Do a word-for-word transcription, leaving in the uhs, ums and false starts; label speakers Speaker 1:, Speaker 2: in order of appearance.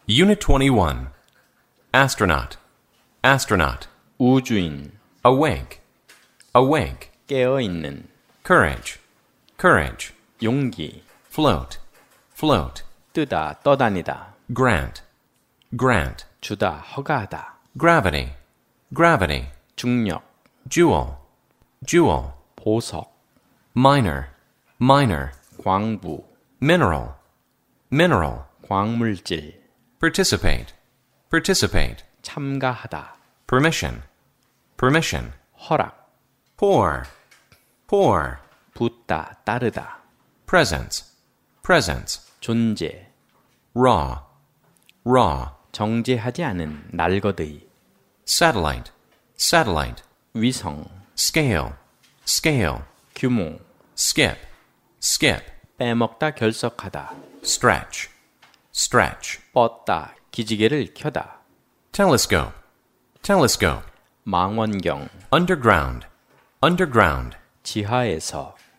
Speaker 1: Unit twenty-one. Astronaut, astronaut.
Speaker 2: 우주인,
Speaker 1: Awake, awake.
Speaker 2: 깨어있는,
Speaker 1: Courage, courage.
Speaker 2: 용기,
Speaker 1: Float, float.
Speaker 2: 뜨다, 떠다니다,
Speaker 1: Grant, grant.
Speaker 2: 주다, 허가하다,
Speaker 1: Gravity, gravity.
Speaker 2: 중력,
Speaker 1: Jewel, jewel.
Speaker 2: 보석,
Speaker 1: Minor, minor.
Speaker 2: 광부,
Speaker 1: Mineral, mineral.
Speaker 2: 광물질,
Speaker 1: Participate, participate.
Speaker 2: 참가하다,
Speaker 1: Permission, permission.
Speaker 2: 허락,
Speaker 1: Pour, pour.
Speaker 2: 붙다, 따르다,
Speaker 1: Presence, presence.
Speaker 2: 존재,
Speaker 1: Raw, raw.
Speaker 2: 정제하지 않은 날거드이,
Speaker 1: Satellite, satellite.
Speaker 2: 위성,
Speaker 1: Scale, scale.
Speaker 2: 규모,
Speaker 1: Skip, skip.
Speaker 2: 빼먹다, 결석하다,
Speaker 1: Stretch, stretch.
Speaker 2: 뻗다, 기지개를 켜다,
Speaker 1: Telescope, telescope.
Speaker 2: 망원경,
Speaker 1: Underground, underground.
Speaker 2: 지하에서,